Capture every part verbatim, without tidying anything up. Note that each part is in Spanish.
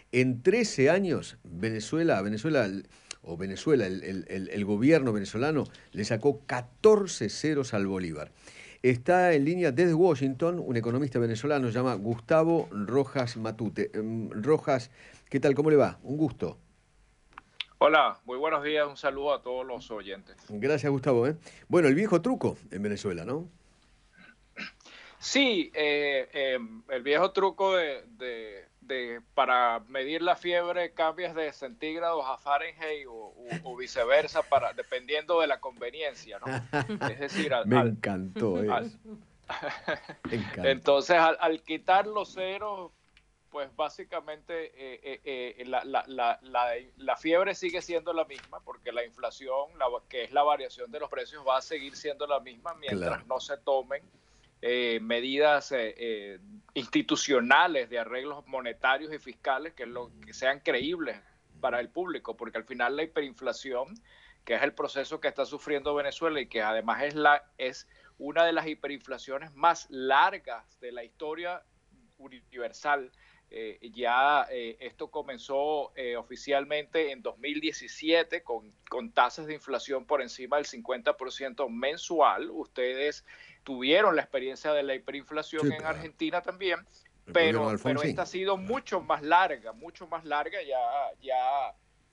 En trece años, Venezuela, Venezuela, o Venezuela, el, el- el- el gobierno venezolano le sacó catorce ceros al Bolívar. Está en línea desde Washington un economista venezolano, se llama Gustavo Rojas Matute. Em, Rojas, ¿qué tal? ¿Cómo le va? Un gusto. Hola, muy buenos días, un saludo a todos los oyentes. Gracias, Gustavo. ¿eh? Bueno, el viejo truco en Venezuela, ¿no? Sí, eh, eh, el viejo truco de, de- de- para medir la fiebre cambias de centígrados a Fahrenheit o, o- o viceversa, para, dependiendo de la conveniencia, ¿no? Es decir, al, Me al- encantó, ¿eh? al- Me encantó. entonces al, al quitar los ceros, pues básicamente eh, eh, eh, la, la- la- la- la fiebre sigue siendo la misma, porque la inflación, la- que es la variación de los precios, va a seguir siendo la misma Claro. mientras no se tomen eh, medidas eh, eh, institucionales de arreglos monetarios y fiscales que, lo, que sean creíbles para el público, porque al final la hiperinflación, que es el proceso que está sufriendo Venezuela y que además es, la, es una de las hiperinflaciones más largas de la historia universal. Eh, ya eh, esto comenzó eh, oficialmente en dos mil diecisiete con, con tasas de inflación por encima del cincuenta por ciento mensual. Ustedes tuvieron la experiencia de la hiperinflación Sí, en claro. Argentina también, El gobierno de pero, pero esta ha Alfonsín. sido Claro. mucho más larga, mucho más larga, ya, ya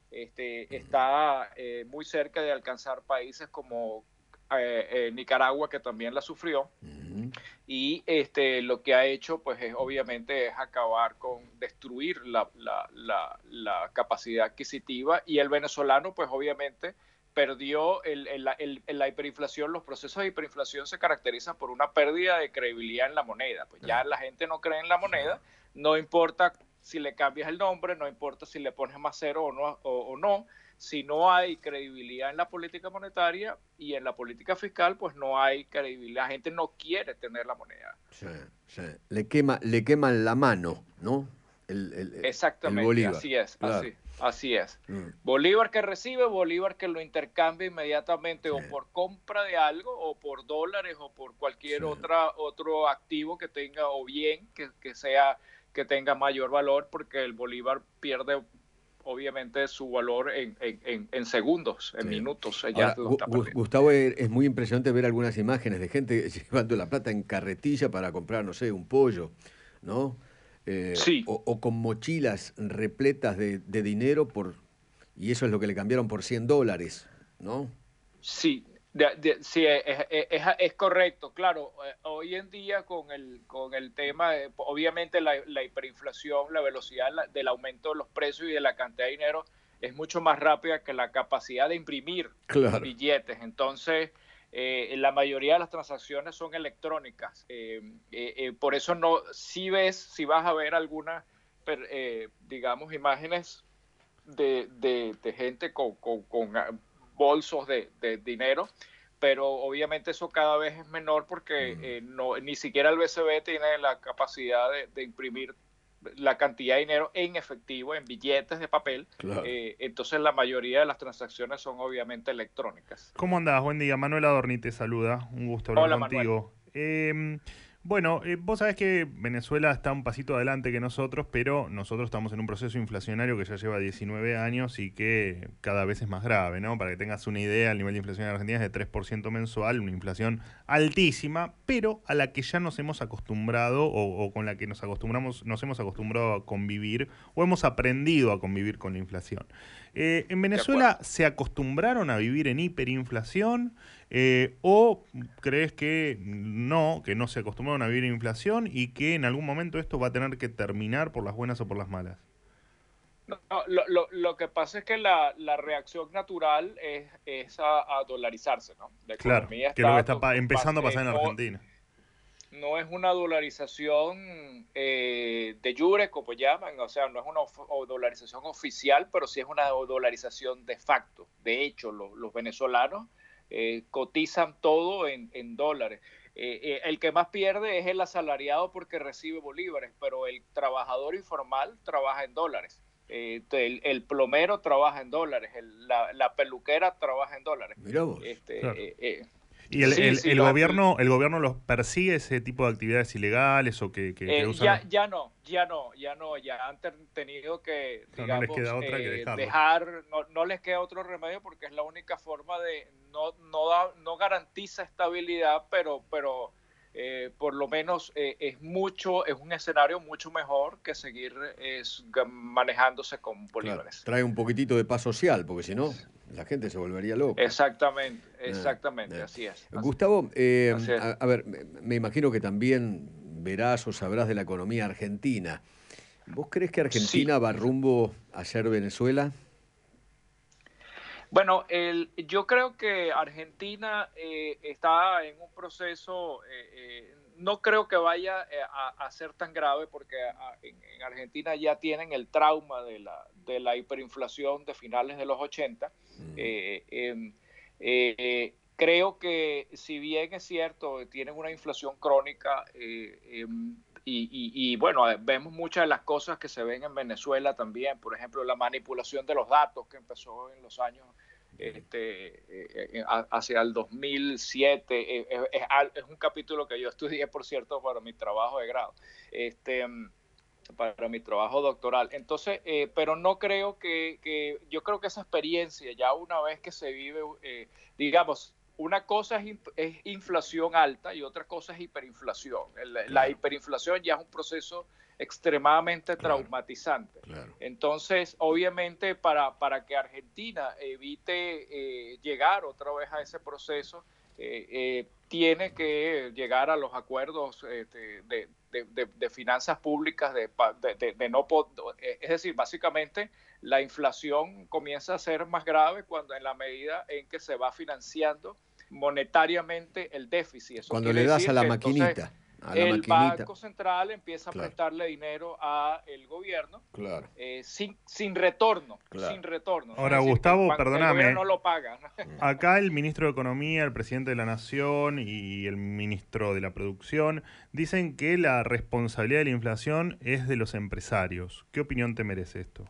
este, está eh, muy cerca de alcanzar países como eh, eh, Nicaragua, que también la sufrió, Ujú. y este, lo que ha hecho pues es obviamente es acabar con destruir la, la, la, la capacidad adquisitiva, y el venezolano pues obviamente perdió el, el, el, el, la hiperinflación. Los procesos de hiperinflación se caracterizan por una pérdida de credibilidad en la moneda, pues ya Claro. la gente no cree en la Sí. moneda, no importa si le cambias el nombre, no importa si le pones más cero o no, o, o no, si no hay credibilidad en la política monetaria y en la política fiscal, pues no hay credibilidad. La gente no quiere tener la moneda. Sí, sí. Le quema, le queman la mano, ¿no? El, el- el Exactamente, Bolívar. así es, Claro. así, así es. Mm. Bolívar que recibe, Bolívar que lo intercambia inmediatamente Sí, o por compra de algo o por dólares o por sí. cualquier otra, otro activo que tenga, o bien que, que sea que tenga mayor valor, porque el Bolívar pierde obviamente su valor en, en, en, en segundos, en Sí. minutos, ya Ahora, lo Gu- está Gu- perdiendo. Gustavo, eh, es muy impresionante ver algunas imágenes de gente llevando la plata en carretilla para comprar, no sé, un pollo, ¿no? Eh, Sí, o, o con mochilas repletas de, de dinero por, y eso es lo que le cambiaron por cien dólares, ¿no? sí, de, de, sí, es, es, es, es, correcto. Claro, eh, hoy en día con el, con el tema, eh, obviamente la, la, hiperinflación, la velocidad la, del aumento de los precios y de la cantidad de dinero es mucho más rápida que la capacidad de imprimir Claro. billetes. Entonces, eh, la mayoría de las transacciones son electrónicas. Eh, eh, eh, por eso no, si ves, si vas a ver algunas, eh, digamos, imágenes de, de, de gente con, con, con bolsos de, de, dinero, pero obviamente eso cada vez es menor porque Mm. eh, no, ni siquiera el B C B tiene la capacidad de, de imprimir la cantidad de dinero en efectivo, en billetes de papel. Claro. Eh, entonces la mayoría de las transacciones son obviamente electrónicas. Claro. ¿Cómo andás? Buen día. Manuel Adorni te saluda. Un gusto hablar Hola, Manuel. contigo. Eh, bueno, eh, vos sabés que Venezuela está un pasito adelante que nosotros, pero nosotros estamos en un proceso inflacionario que ya lleva diecinueve años y que cada vez es más grave, ¿no? Para que tengas una idea, el nivel de inflación en Argentina es de tres por ciento mensual, una inflación altísima, pero a la que ya nos hemos acostumbrado o, o con la que nos acostumbramos, nos hemos acostumbrado a convivir o hemos aprendido a convivir con la inflación. Eh, ¿En De acuerdo. Venezuela se acostumbraron a vivir en hiperinflación eh, o crees que no, que no se acostumbraron a vivir en inflación y que en algún momento esto va a tener que terminar por las buenas o por las malas? No, lo, lo, lo, que pasa es que la, la reacción natural es, es a, a, dolarizarse, ¿no? La Claro, economía que es lo que está, está pa empezando a pasar eh, en no, Argentina. no es una dolarización eh, de jure, como llaman, o sea, no es una of dolarización oficial, pero sí es una dolarización de facto. De hecho, lo, los venezolanos eh, cotizan todo en, en dólares. Eh, eh, el que más pierde es el asalariado porque recibe bolívares, pero el trabajador informal trabaja en dólares. Eh, el, el plomero trabaja en dólares, el, la, la peluquera trabaja en dólares. Mirá vos. Claro. Este, eh, eh, ¿Y el, Sí, el, sí, el los- gobierno el gobierno los persigue ese tipo de actividades ilegales o que, que, que Eh, usan? ya, los- ya no, ya no, ya no, ya han ter- tenido que, O sea, no les queda digamos, otra que eh, dejarlo. dejar, no, no les queda otro remedio porque es la única forma de, no, no, da, no garantiza estabilidad, pero, pero eh, por lo menos eh, es mucho, es un escenario mucho mejor que seguir es, manejándose con Claro, bolívares. trae un poquitito de paz social, porque si no, la gente se volvería loca. Exactamente, Eh, exactamente, eh. así es. Así, Gustavo, eh, así es. a, a ver, me, me imagino que también verás o sabrás de la economía argentina. ¿Vos crees que Sí. Argentina va rumbo a ser Venezuela? Bueno, el, yo creo que Argentina eh, está en un proceso, eh, eh, no creo que vaya eh, a, a, ser tan grave porque a, en, en, Argentina ya tienen el trauma de la, de la hiperinflación de finales de los ochenta. Mm. Eh, eh, eh, creo que si bien es cierto, tienen una inflación crónica, eh, eh, y, y, y, bueno, vemos muchas de las cosas que se ven en Venezuela también, por ejemplo, la manipulación de los datos que empezó en los años este, eh, hacia el dos mil siete, eh, es, es un capítulo que yo estudié, por cierto, para mi trabajo de grado, este, para mi trabajo doctoral. Entonces, eh, pero no creo que, que, yo creo que esa experiencia, ya una vez que se vive, eh, digamos, una cosa es, es inflación alta y otra cosa es hiperinflación. El, claro. La hiperinflación ya es un proceso extremadamente claro, traumatizante. Claro. Entonces, obviamente, para, para que Argentina evite eh, llegar otra vez a ese proceso, eh, eh, tiene que llegar a los acuerdos eh, de, de, de, de finanzas públicas, de, de, de no es decir, básicamente la inflación comienza a ser más grave cuando en la medida en que se va financiando monetariamente el déficit. Eso cuando le das a la que, maquinita. Entonces, a la el maquinita. Banco Central empieza claro. a prestarle dinero al gobierno claro. eh, sin, sin retorno, claro. sin retorno. Ahora, es decir, Gustavo, el, perdóname. El gobierno no lo paga. Acá el ministro de Economía, el presidente de la Nación y el ministro de la Producción dicen que la responsabilidad de la inflación es de los empresarios. ¿Qué opinión te merece esto?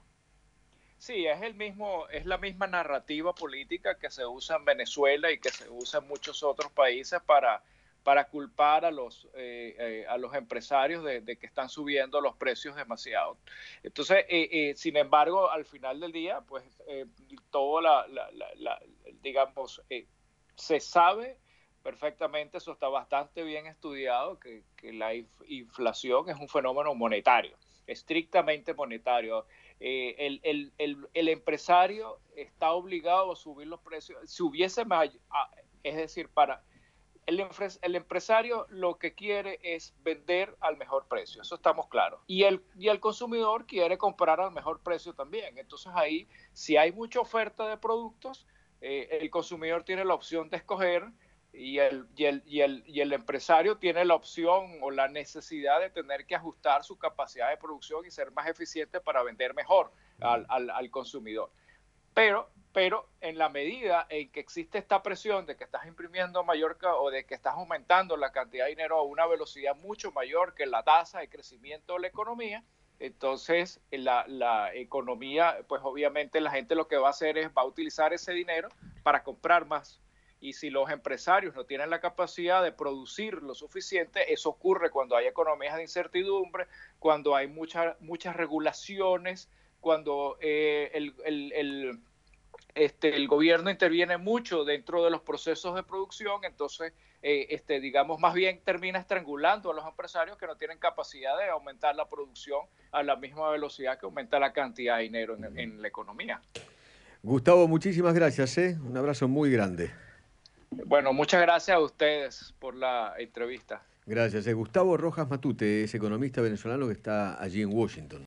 Sí, es el mismo, es la misma narrativa política que se usa en Venezuela y que se usa en muchos otros países para para culpar a los, eh, eh, a los empresarios de, de que están subiendo los precios demasiado. Entonces, eh, eh, sin embargo, al final del día, pues eh, todo la, la, la, la digamos, eh, se sabe perfectamente, eso está bastante bien estudiado, que, que la inflación es un fenómeno monetario, estrictamente monetario. Eh, el, el, el, el empresario está obligado a subir los precios. Si hubiese más, es decir, para... El, el empresario lo que quiere es vender al mejor precio, eso estamos claros. Y el, y el consumidor quiere comprar al mejor precio también. Entonces ahí, si hay mucha oferta de productos, eh, el consumidor tiene la opción de escoger y el, y, el, y, el, y el empresario tiene la opción o la necesidad de tener que ajustar su capacidad de producción y ser más eficiente para vender mejor al, al, al consumidor. Pero, pero en la medida en que existe esta presión de que estás imprimiendo mayor o de que estás aumentando la cantidad de dinero a una velocidad mucho mayor que la tasa de crecimiento de la economía, entonces la, la economía, pues obviamente la gente lo que va a hacer es va a utilizar ese dinero para comprar más. Y si los empresarios no tienen la capacidad de producir lo suficiente, eso ocurre cuando hay economías de incertidumbre, cuando hay mucha, muchas regulaciones, cuando eh, el, el, el, este, el gobierno interviene mucho dentro de los procesos de producción, entonces, eh, este, digamos, más bien termina estrangulando a los empresarios que no tienen capacidad de aumentar la producción a la misma velocidad que aumenta la cantidad de dinero en, en la economía. Gustavo, muchísimas gracias, ¿eh? Un abrazo muy grande. Bueno, muchas gracias a ustedes por la entrevista. Gracias. Eh. Gustavo Rojas Matute es economista venezolano que está allí en Washington.